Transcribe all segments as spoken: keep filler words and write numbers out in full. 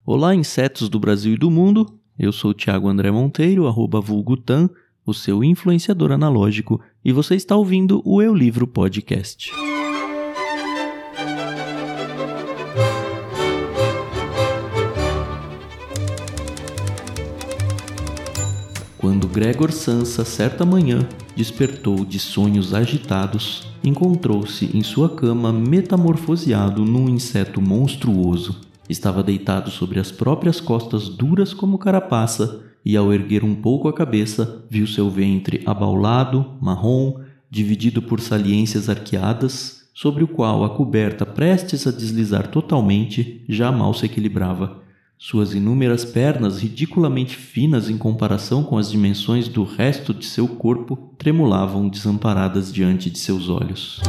Olá, insetos do Brasil e do mundo. Eu sou o Thiago André Monteiro, arroba vulgutan, o seu influenciador analógico, e você está ouvindo o Eu Livro Podcast. Quando Gregor Samsa, certa manhã, despertou de sonhos agitados, encontrou-se em sua cama metamorfoseado num inseto monstruoso. Estava deitado sobre as próprias costas duras como carapaça e, ao erguer um pouco a cabeça, viu seu ventre abaulado, marrom, dividido por saliências arqueadas, sobre o qual a coberta, prestes a deslizar totalmente, já mal se equilibrava. Suas inúmeras pernas, ridiculamente finas em comparação com as dimensões do resto de seu corpo, tremulavam desamparadas diante de seus olhos.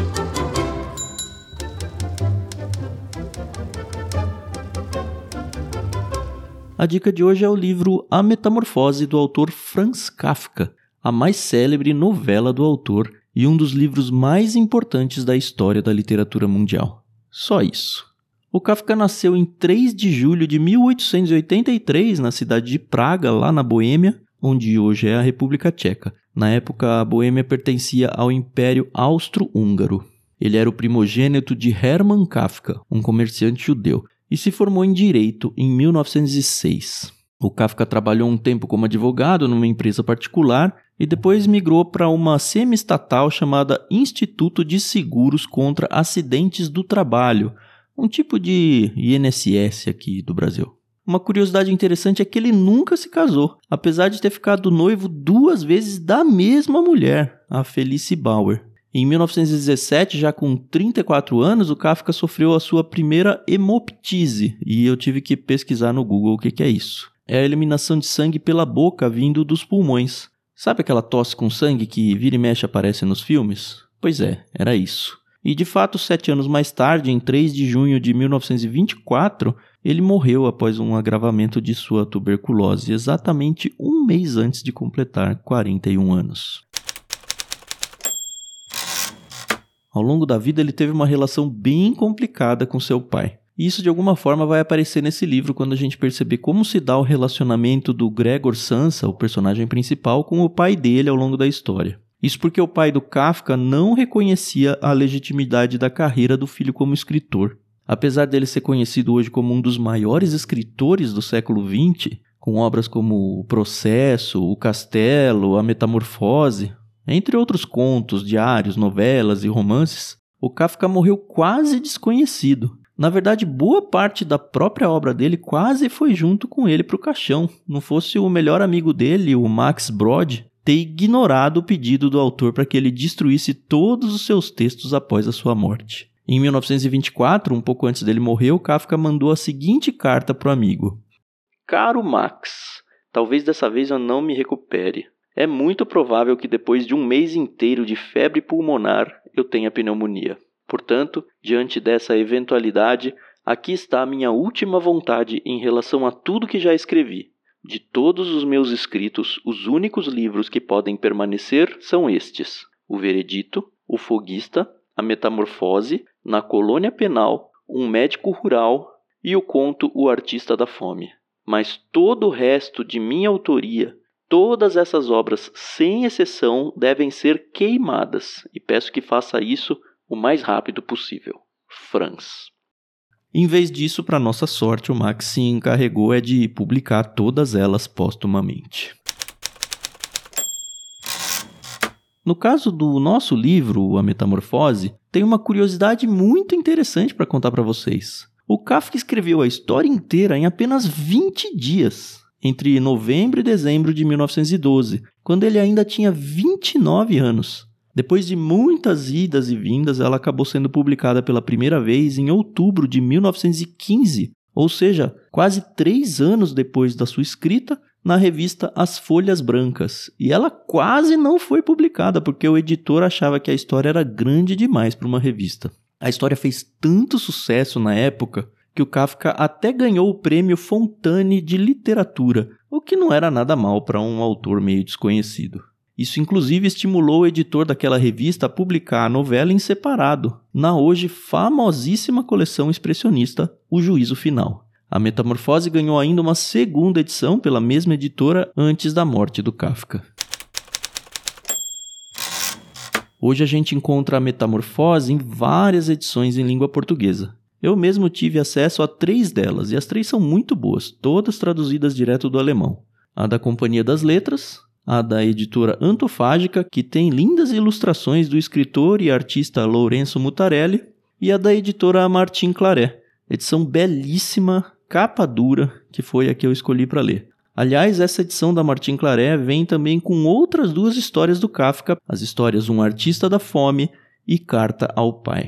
A dica de hoje é o livro A Metamorfose, do autor Franz Kafka, a mais célebre novela do autor e um dos livros mais importantes da história da literatura mundial. Só isso. O Kafka nasceu em três de julho de mil oitocentos e oitenta e três na cidade de Praga, lá na Boêmia, onde hoje é a República Tcheca. Na época, a Boêmia pertencia ao Império Austro-Húngaro. Ele era o primogênito de Hermann Kafka, um comerciante judeu, e se formou em Direito em mil novecentos e seis. O Kafka trabalhou um tempo como advogado numa empresa particular e depois migrou para uma semi-estatal chamada Instituto de Seguros contra Acidentes do Trabalho, um tipo de I N S S aqui do Brasil. Uma curiosidade interessante é que ele nunca se casou, apesar de ter ficado noivo duas vezes da mesma mulher, a Felice Bauer. Em mil novecentos e dezessete, já com trinta e quatro anos, o Kafka sofreu a sua primeira hemoptise, e eu tive que pesquisar no Google o que é isso. É a eliminação de sangue pela boca vindo dos pulmões. Sabe aquela tosse com sangue que vira e mexe aparece nos filmes? Pois é, era isso. E de fato, sete anos mais tarde, em três de junho de mil novecentos e vinte e quatro, ele morreu após um agravamento de sua tuberculose, exatamente um mês antes de completar quarenta e um anos. Ao longo da vida, ele teve uma relação bem complicada com seu pai. E isso, de alguma forma, vai aparecer nesse livro quando a gente perceber como se dá o relacionamento do Gregor Samsa, o personagem principal, com o pai dele ao longo da história. Isso porque o pai do Kafka não reconhecia a legitimidade da carreira do filho como escritor. Apesar dele ser conhecido hoje como um dos maiores escritores do século vinte, com obras como O Processo, O Castelo, A Metamorfose, entre outros contos, diários, novelas e romances, o Kafka morreu quase desconhecido. Na verdade, boa parte da própria obra dele quase foi junto com ele para o caixão. Não fosse o melhor amigo dele, o Max Brod, ter ignorado o pedido do autor para que ele destruísse todos os seus textos após a sua morte. Em mil novecentos e vinte e quatro, um pouco antes dele morrer, o Kafka mandou a seguinte carta para o amigo. Caro Max, talvez dessa vez eu não me recupere. É muito provável que depois de um mês inteiro de febre pulmonar eu tenha pneumonia. Portanto, diante dessa eventualidade, aqui está a minha última vontade em relação a tudo que já escrevi. De todos os meus escritos, os únicos livros que podem permanecer são estes: O Veredito, O Foguista, A Metamorfose, Na Colônia Penal, Um Médico Rural e o conto O Artista da Fome. Mas todo o resto de minha autoria, todas essas obras, sem exceção, devem ser queimadas, e peço que faça isso o mais rápido possível. Franz. Em vez disso, para nossa sorte, o Max se encarregou é de publicar todas elas póstumamente. No caso do nosso livro, A Metamorfose, tem uma curiosidade muito interessante para contar para vocês. O Kafka escreveu a história inteira em apenas vinte dias. Entre novembro e dezembro de mil novecentos e doze, quando ele ainda tinha vinte e nove anos. Depois de muitas idas e vindas, ela acabou sendo publicada pela primeira vez em outubro de mil novecentos e quinze, ou seja, quase três anos depois da sua escrita, na revista As Folhas Brancas. E ela quase não foi publicada, porque o editor achava que a história era grande demais para uma revista. A história fez tanto sucesso na época que o Kafka até ganhou o prêmio Fontane de Literatura, o que não era nada mal para um autor meio desconhecido. Isso inclusive estimulou o editor daquela revista a publicar a novela em separado, na hoje famosíssima coleção expressionista O Juízo Final. A Metamorfose ganhou ainda uma segunda edição pela mesma editora antes da morte do Kafka. Hoje a gente encontra a Metamorfose em várias edições em língua portuguesa. Eu mesmo tive acesso a três delas, e as três são muito boas, todas traduzidas direto do alemão. A da Companhia das Letras, a da editora Antofágica, que tem lindas ilustrações do escritor e artista Lourenço Mutarelli, e a da editora Martin Claret, edição belíssima, capa dura, que foi a que eu escolhi para ler. Aliás, essa edição da Martin Claret vem também com outras duas histórias do Kafka, as histórias Um Artista da Fome e Carta ao Pai.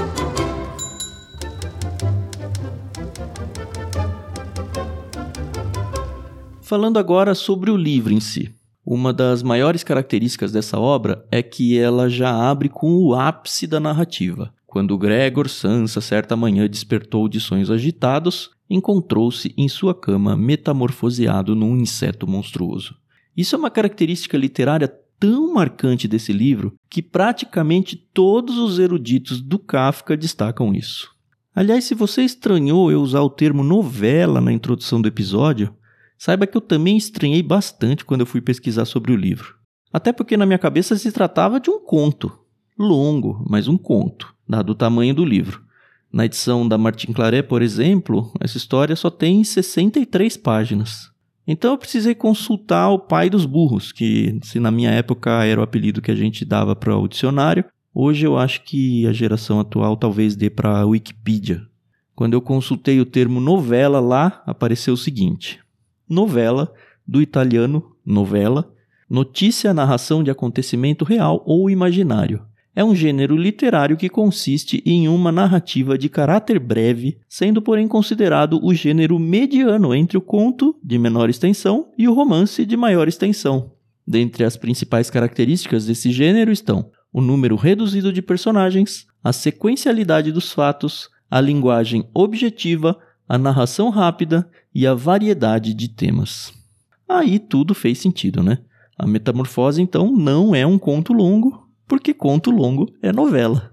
Falando agora sobre o livro em si. Uma das maiores características dessa obra é que ela já abre com o ápice da narrativa. Quando Gregor Samsa, certa manhã, despertou de sonhos agitados, encontrou-se em sua cama metamorfoseado num inseto monstruoso. Isso é uma característica literária tão marcante desse livro que praticamente todos os eruditos do Kafka destacam isso. Aliás, se você estranhou eu usar o termo novela na introdução do episódio, saiba que eu também estranhei bastante quando eu fui pesquisar sobre o livro. Até porque na minha cabeça se tratava de um conto. Longo, mas um conto, dado o tamanho do livro. Na edição da Martin Claret, por exemplo, essa história só tem sessenta e três páginas. Então eu precisei consultar o pai dos burros, que se na minha época era o apelido que a gente dava para o dicionário, hoje eu acho que a geração atual talvez dê para a Wikipedia. Quando eu consultei o termo novela lá, apareceu o seguinte: novela, do italiano novela, notícia, narração de acontecimento real ou imaginário. É um gênero literário que consiste em uma narrativa de caráter breve, sendo porém considerado o gênero mediano entre o conto, de menor extensão, e o romance, de maior extensão. Dentre as principais características desse gênero estão o número reduzido de personagens, a sequencialidade dos fatos, a linguagem objetiva, a narração rápida e a variedade de temas. Aí tudo fez sentido, né? A Metamorfose, então, não é um conto longo, porque conto longo é novela.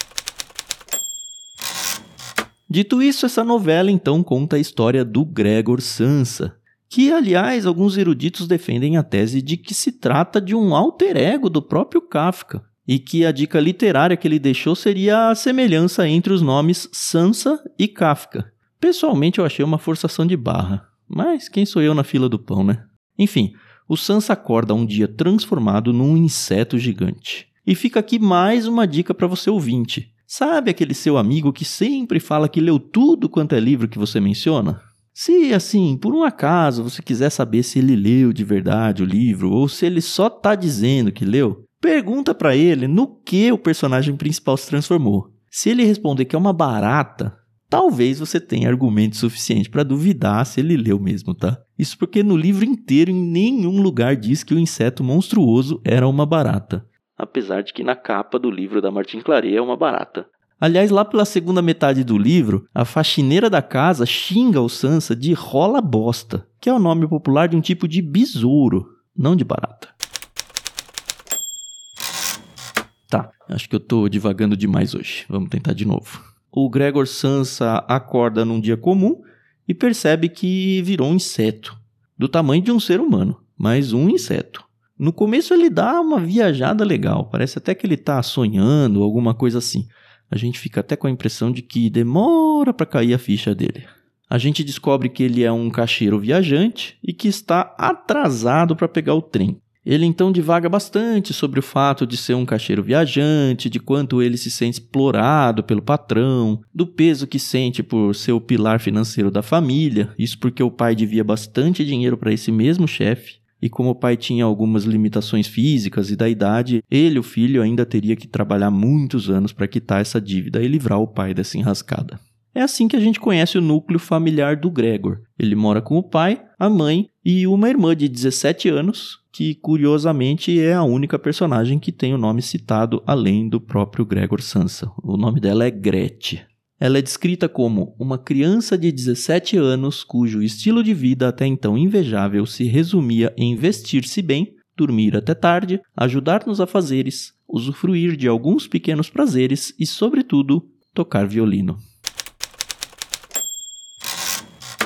Dito isso, essa novela, então, conta a história do Gregor Samsa, que, aliás, alguns eruditos defendem a tese de que se trata de um alter ego do próprio Kafka, e que a dica literária que ele deixou seria a semelhança entre os nomes Samsa e Kafka. Pessoalmente, eu achei uma forçação de barra, mas quem sou eu na fila do pão, né? Enfim, o Samsa acorda um dia transformado num inseto gigante. E fica aqui mais uma dica para você ouvinte. Sabe aquele seu amigo que sempre fala que leu tudo quanto é livro que você menciona? Se, assim, por um acaso você quiser saber se ele leu de verdade o livro ou se ele só está dizendo que leu, pergunta para ele no que o personagem principal se transformou. Se ele responder que é uma barata, talvez você tenha argumento suficiente para duvidar se ele leu mesmo, tá? Isso porque no livro inteiro em nenhum lugar diz que o inseto monstruoso era uma barata. Apesar de que na capa do livro da Martin Claret é uma barata. Aliás, lá pela segunda metade do livro, a faxineira da casa xinga o Samsa de rola bosta, que é o nome popular de um tipo de besouro, não de barata. Tá, acho que eu tô divagando demais hoje. Vamos tentar de novo. O Gregor Samsa acorda num dia comum e percebe que virou um inseto, do tamanho de um ser humano, mas um inseto. No começo ele dá uma viajada legal, parece até que ele está sonhando ou alguma coisa assim. A gente fica até com a impressão de que demora para cair a ficha dele. A gente descobre que ele é um caixeiro viajante e que está atrasado para pegar o trem. Ele então divaga bastante sobre o fato de ser um caixeiro viajante, de quanto ele se sente explorado pelo patrão, do peso que sente por ser o pilar financeiro da família, isso porque o pai devia bastante dinheiro para esse mesmo chefe. E como o pai tinha algumas limitações físicas e da idade, ele, o filho, ainda teria que trabalhar muitos anos para quitar essa dívida e livrar o pai dessa enrascada. É assim que a gente conhece o núcleo familiar do Gregor. Ele mora com o pai, a mãe e uma irmã de dezessete anos, que curiosamente é a única personagem que tem o nome citado além do próprio Gregor Samsa. O nome dela é Grethe. Ela é descrita como uma criança de dezessete anos cujo estilo de vida até então invejável se resumia em vestir-se bem, dormir até tarde, ajudar nos afazeres, usufruir de alguns pequenos prazeres e, sobretudo, tocar violino.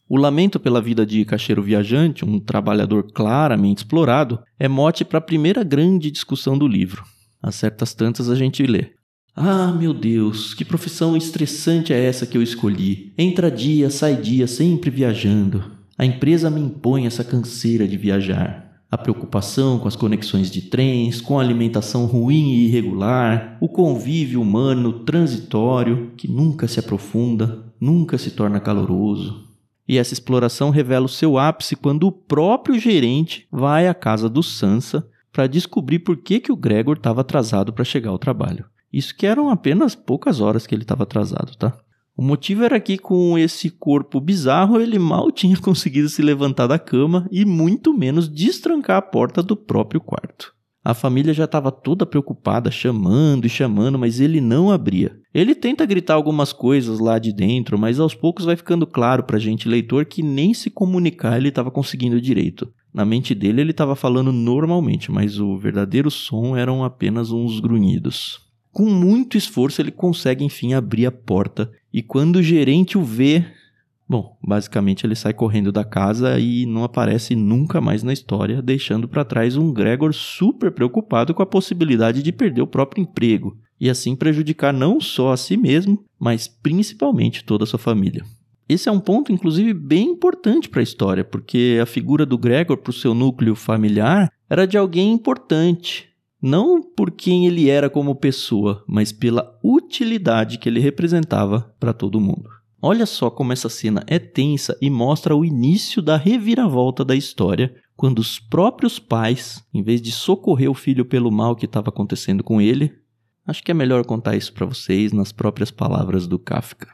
O lamento pela vida de caixeiro viajante, um trabalhador claramente explorado, é mote para a primeira grande discussão do livro. A certas tantas a gente lê: "Ah, meu Deus, que profissão estressante é essa que eu escolhi? Entra dia, sai dia, sempre viajando. A empresa me impõe essa canseira de viajar. A preocupação com as conexões de trens, com a alimentação ruim e irregular, o convívio humano transitório que nunca se aprofunda, nunca se torna caloroso." E essa exploração revela o seu ápice quando o próprio gerente vai à casa do Sansa para descobrir por que, que o Gregor estava atrasado para chegar ao trabalho. Isso que eram apenas poucas horas que ele estava atrasado, tá? O motivo era que com esse corpo bizarro ele mal tinha conseguido se levantar da cama e muito menos destrancar a porta do próprio quarto. A família já estava toda preocupada, chamando e chamando, mas ele não abria. Ele tenta gritar algumas coisas lá de dentro, mas aos poucos vai ficando claro pra gente, leitor, que nem se comunicar ele estava conseguindo direito. Na mente dele ele estava falando normalmente, mas o verdadeiro som eram apenas uns grunhidos. Com muito esforço ele consegue enfim abrir a porta e quando o gerente o vê... Bom, basicamente ele sai correndo da casa e não aparece nunca mais na história, deixando para trás um Gregor super preocupado com a possibilidade de perder o próprio emprego e assim prejudicar não só a si mesmo, mas principalmente toda a sua família. Esse é um ponto, inclusive, bem importante para a história, porque a figura do Gregor para o seu núcleo familiar era de alguém importante, não por quem ele era como pessoa, mas pela utilidade que ele representava para todo mundo. Olha só como essa cena é tensa e mostra o início da reviravolta da história, quando os próprios pais, em vez de socorrer o filho pelo mal que estava acontecendo com ele, acho que é melhor contar isso para vocês nas próprias palavras do Kafka.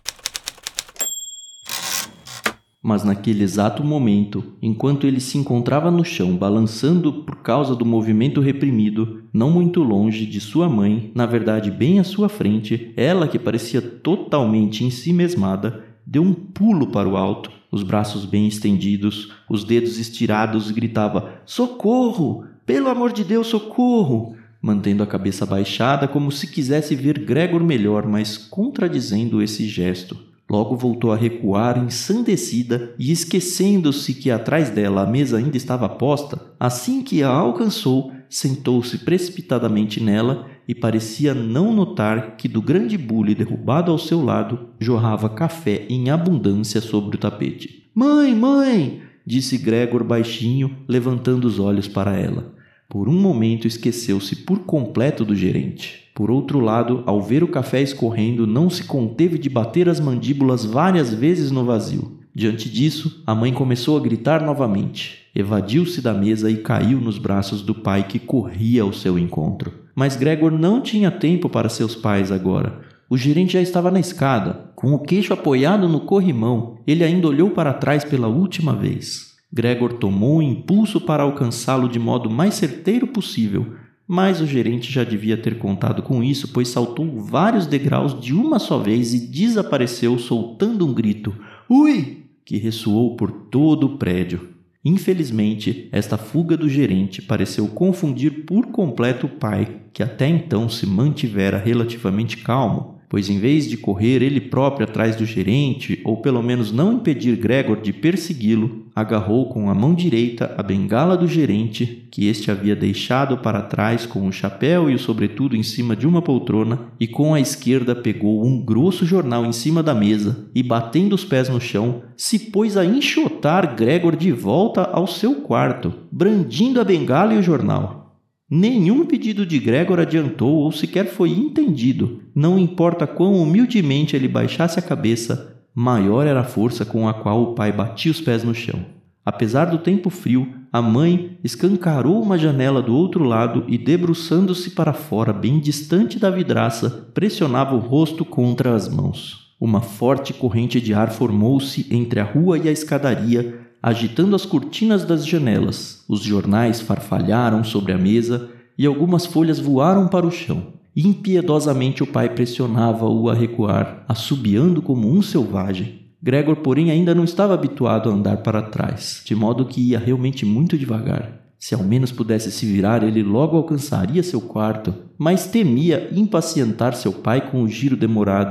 Mas naquele exato momento, enquanto ele se encontrava no chão balançando por causa do movimento reprimido, não muito longe de sua mãe, na verdade bem à sua frente, ela que parecia totalmente ensimesmada, deu um pulo para o alto, os braços bem estendidos, os dedos estirados, gritava: "Socorro! Pelo amor de Deus, socorro!", mantendo a cabeça baixada como se quisesse ver Gregor melhor, mas contradizendo esse gesto. Logo voltou a recuar ensandecida e esquecendo-se que atrás dela a mesa ainda estava posta, assim que a alcançou, sentou-se precipitadamente nela e parecia não notar que do grande bule derrubado ao seu lado jorrava café em abundância sobre o tapete. "Mãe, mãe!", disse Gregor baixinho, levantando os olhos para ela. Por um momento esqueceu-se por completo do gerente. Por outro lado, ao ver o café escorrendo, não se conteve de bater as mandíbulas várias vezes no vazio. Diante disso, a mãe começou a gritar novamente. Evadiu-se da mesa e caiu nos braços do pai que corria ao seu encontro. Mas Gregor não tinha tempo para seus pais agora. O gerente já estava na escada. Com o queixo apoiado no corrimão, ele ainda olhou para trás pela última vez. Gregor tomou um impulso para alcançá-lo de modo mais certeiro possível, mas o gerente já devia ter contado com isso, pois saltou vários degraus de uma só vez e desapareceu soltando um grito "Ui!", que ressoou por todo o prédio. Infelizmente, esta fuga do gerente pareceu confundir por completo o pai, que até então se mantivera relativamente calmo, pois em vez de correr ele próprio atrás do gerente, ou pelo menos não impedir Gregor de persegui-lo, agarrou com a mão direita a bengala do gerente, que este havia deixado para trás com o chapéu e o sobretudo em cima de uma poltrona, e com a esquerda pegou um grosso jornal em cima da mesa e, batendo os pés no chão, se pôs a enxotar Gregor de volta ao seu quarto, brandindo a bengala e o jornal. Nenhum pedido de Gregor adiantou ou sequer foi entendido. Não importa quão humildemente ele baixasse a cabeça, maior era a força com a qual o pai batia os pés no chão. Apesar do tempo frio, a mãe escancarou uma janela do outro lado e, debruçando-se para fora, bem distante da vidraça, pressionava o rosto contra as mãos. Uma forte corrente de ar formou-se entre a rua e a escadaria, agitando as cortinas das janelas. Os jornais farfalharam sobre a mesa e algumas folhas voaram para o chão. Impiedosamente o pai pressionava-o a recuar, assobiando como um selvagem. Gregor, porém, ainda não estava habituado a andar para trás, de modo que ia realmente muito devagar. Se ao menos pudesse se virar, ele logo alcançaria seu quarto, mas temia impacientar seu pai com o giro demorado,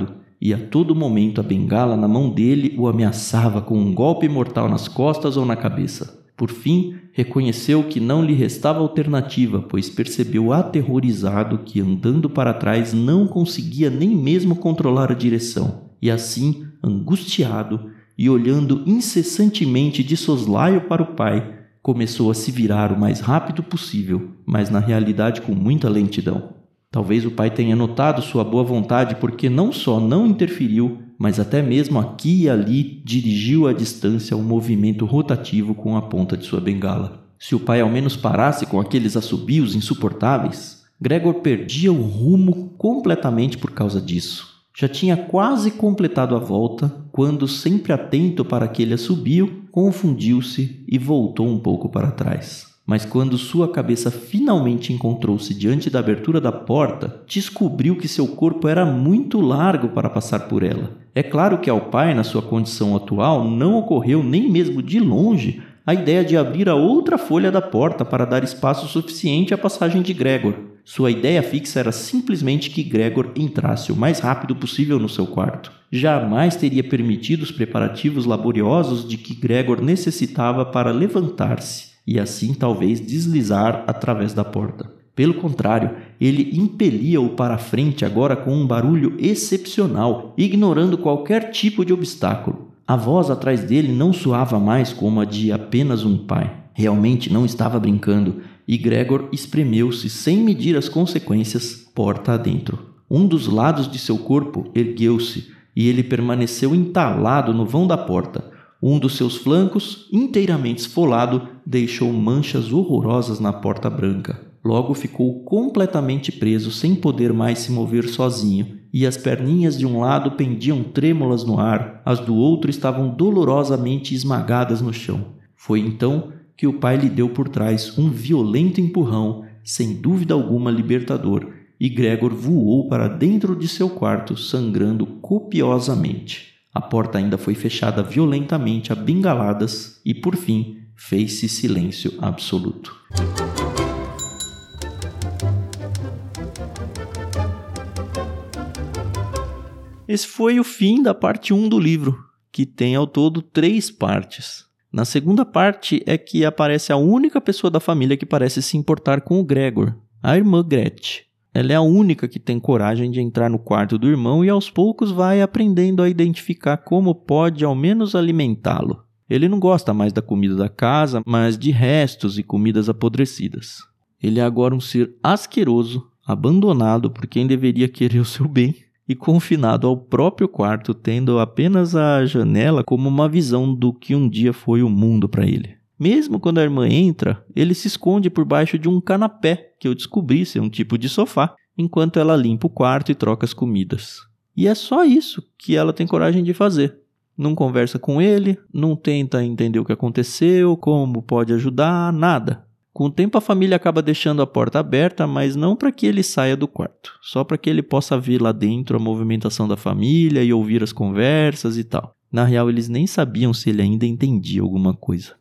e a todo momento a bengala na mão dele o ameaçava com um golpe mortal nas costas ou na cabeça. Por fim, reconheceu que não lhe restava alternativa, pois percebeu aterrorizado que, andando para trás, não conseguia nem mesmo controlar a direção. E assim, angustiado e olhando incessantemente de soslaio para o pai, começou a se virar o mais rápido possível, mas na realidade com muita lentidão. Talvez o pai tenha notado sua boa vontade porque não só não interferiu, mas até mesmo aqui e ali dirigiu à distância um movimento rotativo com a ponta de sua bengala. Se o pai ao menos parasse com aqueles assobios insuportáveis, Gregor perdia o rumo completamente por causa disso. Já tinha quase completado a volta quando, sempre atento para aquele assobio, confundiu-se e voltou um pouco para trás. Mas quando sua cabeça finalmente encontrou-se diante da abertura da porta, descobriu que seu corpo era muito largo para passar por ela. É claro que ao pai, na sua condição atual, não ocorreu nem mesmo de longe a ideia de abrir a outra folha da porta para dar espaço suficiente à passagem de Gregor. Sua ideia fixa era simplesmente que Gregor entrasse o mais rápido possível no seu quarto. Jamais teria permitido os preparativos laboriosos de que Gregor necessitava para levantar-se e assim talvez deslizar através da porta. Pelo contrário, ele impelia-o para a frente agora com um barulho excepcional, ignorando qualquer tipo de obstáculo. A voz atrás dele não soava mais como a de apenas um pai. Realmente não estava brincando, e Gregor espremeu-se sem medir as consequências, porta adentro. Um dos lados de seu corpo ergueu-se, e ele permaneceu entalado no vão da porta. Um dos seus flancos, inteiramente esfolado, deixou manchas horrorosas na porta branca. Logo ficou completamente preso, sem poder mais se mover sozinho, e as perninhas de um lado pendiam trêmulas no ar, as do outro estavam dolorosamente esmagadas no chão. Foi então que o pai lhe deu por trás um violento empurrão, sem dúvida alguma libertador, e Gregor voou para dentro de seu quarto, sangrando copiosamente. A porta ainda foi fechada violentamente a bengaladas e, por fim, fez-se silêncio absoluto. Esse foi o fim da parte um do livro, que tem ao todo três partes. Na segunda parte é que aparece a única pessoa da família que parece se importar com o Gregor, a irmã Grethe. Ela é a única que tem coragem de entrar no quarto do irmão e aos poucos vai aprendendo a identificar como pode ao menos alimentá-lo. Ele não gosta mais da comida da casa, mas de restos e comidas apodrecidas. Ele é agora um ser asqueroso, abandonado por quem deveria querer o seu bem e confinado ao próprio quarto, tendo apenas a janela como uma visão do que um dia foi o mundo para ele. Mesmo quando a irmã entra, ele se esconde por baixo de um canapé, que eu descobri ser um tipo de sofá, enquanto ela limpa o quarto e troca as comidas. E é só isso que ela tem coragem de fazer. Não conversa com ele, não tenta entender o que aconteceu, como pode ajudar, nada. Com o tempo a família acaba deixando a porta aberta, mas não para que ele saia do quarto, só para que ele possa ver lá dentro a movimentação da família e ouvir as conversas e tal. Na real, eles nem sabiam se ele ainda entendia alguma coisa.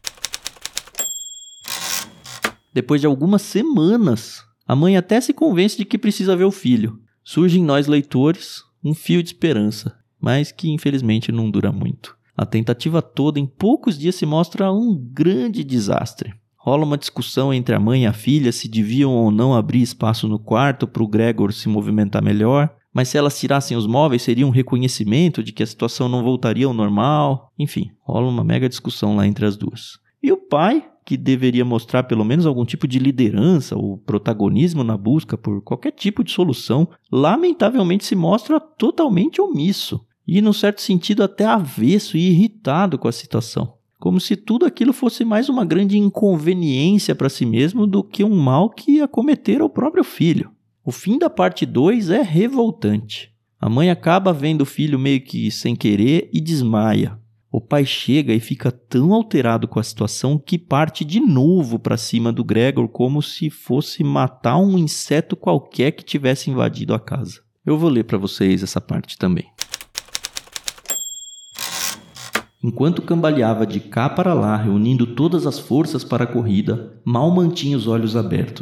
Depois de algumas semanas, a mãe até se convence de que precisa ver o filho. Surge em nós leitores um fio de esperança, mas que infelizmente não dura muito. A tentativa toda em poucos dias se mostra um grande desastre. Rola uma discussão entre a mãe e a filha se deviam ou não abrir espaço no quarto para o Gregor se movimentar melhor, mas se elas tirassem os móveis seria um reconhecimento de que a situação não voltaria ao normal. Enfim, rola uma mega discussão lá entre as duas. E o pai, que deveria mostrar pelo menos algum tipo de liderança ou protagonismo na busca por qualquer tipo de solução, lamentavelmente se mostra totalmente omisso e, num certo sentido, até avesso e irritado com a situação. Como se tudo aquilo fosse mais uma grande inconveniência para si mesmo do que um mal que ia cometer ao próprio filho. O fim da parte dois é revoltante. A mãe acaba vendo o filho meio que sem querer e desmaia. O pai chega e fica tão alterado com a situação que parte de novo para cima do Gregor como se fosse matar um inseto qualquer que tivesse invadido a casa. Eu vou ler para vocês essa parte também. Enquanto cambaleava de cá para lá, reunindo todas as forças para a corrida, mal mantinha os olhos abertos.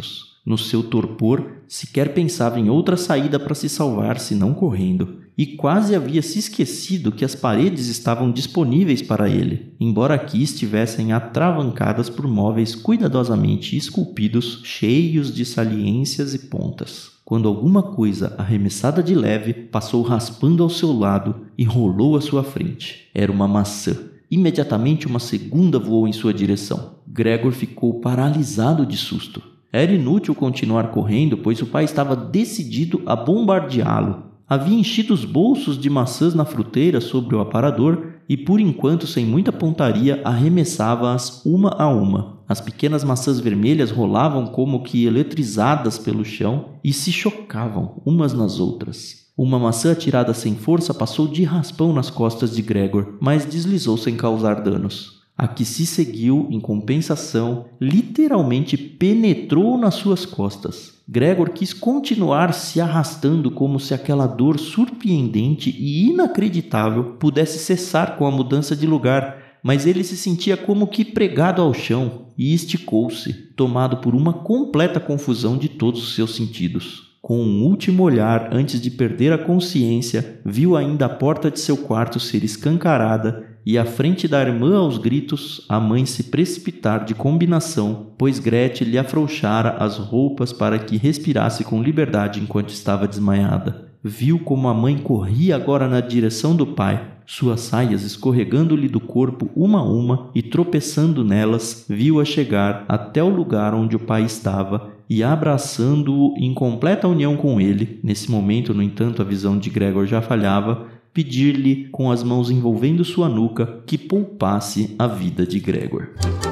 No seu torpor, sequer pensava em outra saída para se salvar senão correndo, e quase havia se esquecido que as paredes estavam disponíveis para ele, embora aqui estivessem atravancadas por móveis cuidadosamente esculpidos, cheios de saliências e pontas. Quando alguma coisa arremessada de leve passou raspando ao seu lado e rolou à sua frente. Era uma maçã. Imediatamente uma segunda voou em sua direção. Gregor ficou paralisado de susto. Era inútil continuar correndo, pois o pai estava decidido a bombardeá-lo. Havia enchido os bolsos de maçãs na fruteira sobre o aparador e, por enquanto, sem muita pontaria, arremessava-as uma a uma. As pequenas maçãs vermelhas rolavam como que eletrizadas pelo chão e se chocavam umas nas outras. Uma maçã atirada sem força passou de raspão nas costas de Gregor, mas deslizou sem causar danos. A que se seguiu, em compensação, literalmente penetrou nas suas costas. Gregor quis continuar se arrastando como se aquela dor surpreendente e inacreditável pudesse cessar com a mudança de lugar, mas ele se sentia como que pregado ao chão e esticou-se, tomado por uma completa confusão de todos os seus sentidos. Com um último olhar antes de perder a consciência, viu ainda a porta de seu quarto ser escancarada e, à frente da irmã aos gritos, a mãe se precipitar de combinação, pois Gretchen lhe afrouxara as roupas para que respirasse com liberdade enquanto estava desmaiada. Viu como a mãe corria agora na direção do pai, suas saias escorregando-lhe do corpo uma a uma e tropeçando nelas, viu-a chegar até o lugar onde o pai estava e, abraçando-o em completa união com ele, nesse momento, no entanto, a visão de Gregor já falhava, pedir-lhe, com as mãos envolvendo sua nuca, que poupasse a vida de Gregor.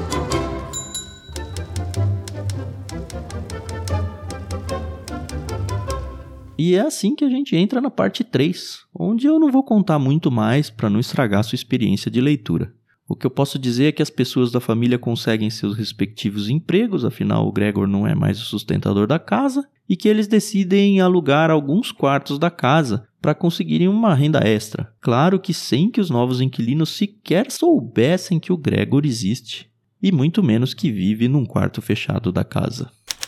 E é assim que a gente entra na parte três, onde eu não vou contar muito mais para não estragar sua experiência de leitura. O que eu posso dizer é que as pessoas da família conseguem seus respectivos empregos, afinal o Gregor não é mais o sustentador da casa, e que eles decidem alugar alguns quartos da casa para conseguirem uma renda extra. Claro que sem que os novos inquilinos sequer soubessem que o Gregor existe, e muito menos que vive num quarto fechado da casa.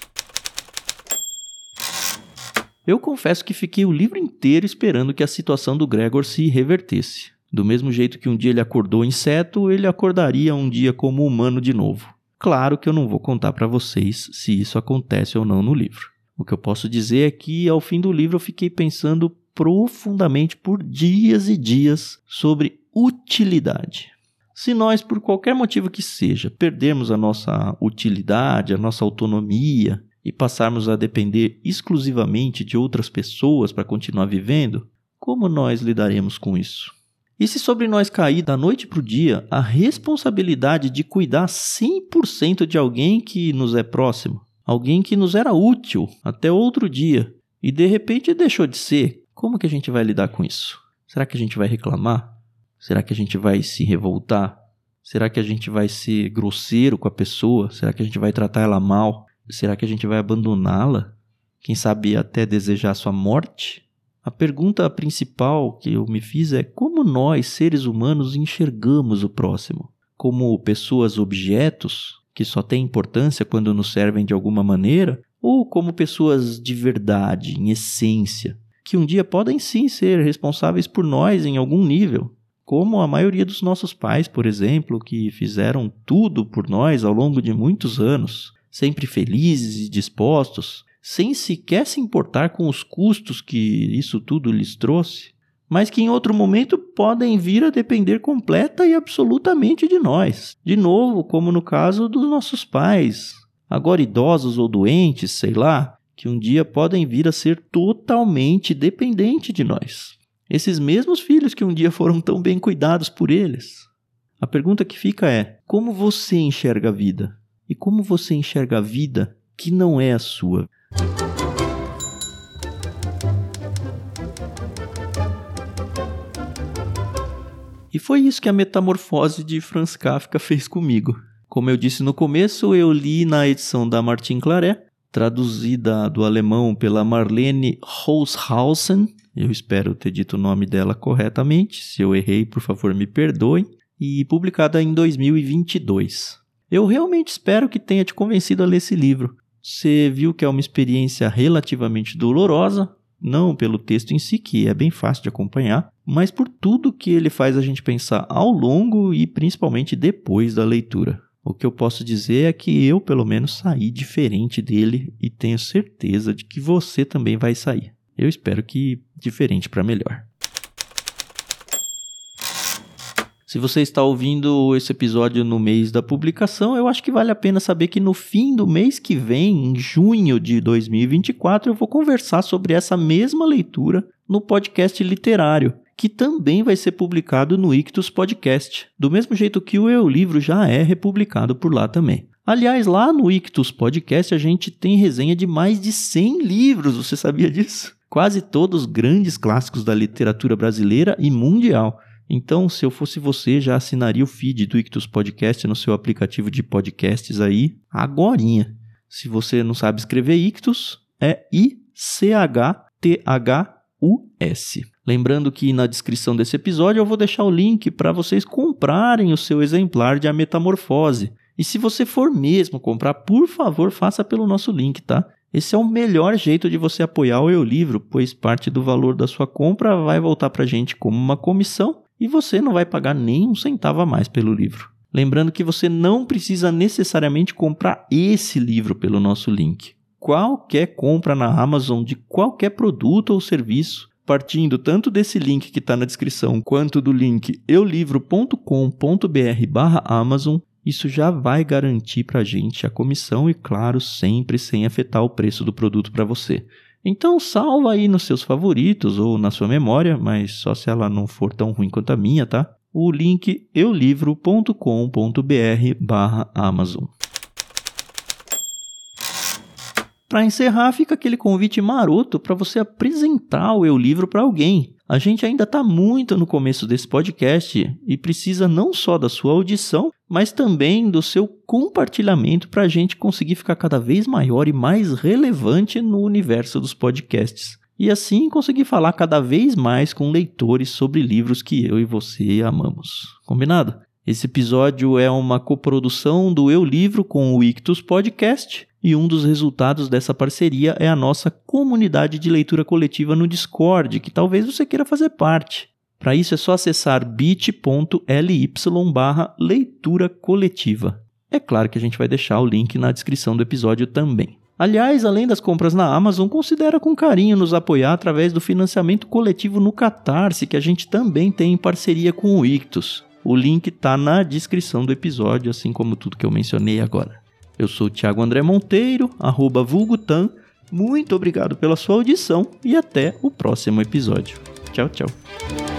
Eu confesso que fiquei o livro inteiro esperando que a situação do Gregor se revertesse. Do mesmo jeito que um dia ele acordou inseto, ele acordaria um dia como humano de novo. Claro que eu não vou contar para vocês se isso acontece ou não no livro. O que eu posso dizer é que, ao fim do livro, eu fiquei pensando profundamente por dias e dias sobre utilidade. Se nós, por qualquer motivo que seja, perdermos a nossa utilidade, a nossa autonomia, e passarmos a depender exclusivamente de outras pessoas para continuar vivendo, como nós lidaremos com isso? E se sobre nós cair da noite para o dia a responsabilidade de cuidar cem por cento de alguém que nos é próximo, alguém que nos era útil até outro dia e de repente deixou de ser, como que a gente vai lidar com isso? Será que a gente vai reclamar? Será que a gente vai se revoltar? Será que a gente vai ser grosseiro com a pessoa? Será que a gente vai tratar ela mal? Será que a gente vai abandoná-la? Quem sabe até desejar sua morte? A pergunta principal que eu me fiz é como nós, seres humanos, enxergamos o próximo? Como pessoas objetos que só têm importância quando nos servem de alguma maneira? Ou como pessoas de verdade, em essência, que um dia podem sim ser responsáveis por nós em algum nível? Como a maioria dos nossos pais, por exemplo, que fizeram tudo por nós ao longo de muitos anos, sempre felizes e dispostos, sem sequer se importar com os custos que isso tudo lhes trouxe, mas que em outro momento podem vir a depender completa e absolutamente de nós. De novo, como no caso dos nossos pais, agora idosos ou doentes, sei lá, que um dia podem vir a ser totalmente dependentes de nós. Esses mesmos filhos que um dia foram tão bem cuidados por eles. A pergunta que fica é, como você enxerga a vida? E como você enxerga a vida que não é a sua? E foi isso que a metamorfose de Franz Kafka fez comigo. Como eu disse no começo, eu li na edição da Martin Claret, traduzida do alemão pela Marlene Holzhausen. Eu espero ter dito o nome dela corretamente. Se eu errei, por favor, me perdoem. E publicada em dois mil e vinte e dois. Eu realmente espero que tenha te convencido a ler esse livro. Você viu que é uma experiência relativamente dolorosa, não pelo texto em si, que é bem fácil de acompanhar, mas por tudo que ele faz a gente pensar ao longo e principalmente depois da leitura. O que eu posso dizer é que eu, pelo menos, saí diferente dele e tenho certeza de que você também vai sair. Eu espero que diferente para melhor. Se você está ouvindo esse episódio no mês da publicação, eu acho que vale a pena saber que no fim do mês que vem, em junho de dois mil e vinte e quatro, eu vou conversar sobre essa mesma leitura no podcast literário, que também vai ser publicado no Ictus Podcast, do mesmo jeito que o Eu Livro já é republicado por lá também. Aliás, lá no Ictus Podcast a gente tem resenha de mais de cem livros, você sabia disso? Quase todos grandes clássicos da literatura brasileira e mundial. Então, se eu fosse você, já assinaria o feed do Ictus Podcast no seu aplicativo de podcasts aí, agorinha. Se você não sabe escrever Ictus, é I C H T H U S. Lembrando que na descrição desse episódio eu vou deixar o link para vocês comprarem o seu exemplar de A Metamorfose. E se você for mesmo comprar, por favor, faça pelo nosso link, tá? Esse é o melhor jeito de você apoiar o Eu Livro, pois parte do valor da sua compra vai voltar para a gente como uma comissão e você não vai pagar nem um centavo a mais pelo livro. Lembrando que você não precisa necessariamente comprar esse livro pelo nosso link. Qualquer compra na Amazon de qualquer produto ou serviço, partindo tanto desse link que está na descrição, quanto do link eulivro ponto com ponto b r barra Amazon, isso já vai garantir para a gente a comissão e, claro, sempre sem afetar o preço do produto para você. Então salva aí nos seus favoritos ou na sua memória, mas só se ela não for tão ruim quanto a minha, tá? O link eulivro ponto com ponto b r barra Amazon. Para encerrar, fica aquele convite maroto para você apresentar o Eu Livro para alguém. A gente ainda está muito no começo desse podcast e precisa não só da sua audição, mas também do seu compartilhamento para a gente conseguir ficar cada vez maior e mais relevante no universo dos podcasts. E assim conseguir falar cada vez mais com leitores sobre livros que eu e você amamos. Combinado? Esse episódio é uma coprodução do Eu Livro com o Ictus Podcast e um dos resultados dessa parceria é a nossa comunidade de leitura coletiva no Discord, que talvez você queira fazer parte. Para isso é só acessar bit ponto l y barra leitura coletiva. É claro que a gente vai deixar o link na descrição do episódio também. Aliás, além das compras na Amazon, considera com carinho nos apoiar através do financiamento coletivo no Catarse, que a gente também tem em parceria com o Ictus. O link está na descrição do episódio, assim como tudo que eu mencionei agora. Eu sou o Thiago André Monteiro, arroba vulgutan. Muito obrigado pela sua audição e até o próximo episódio. Tchau, tchau.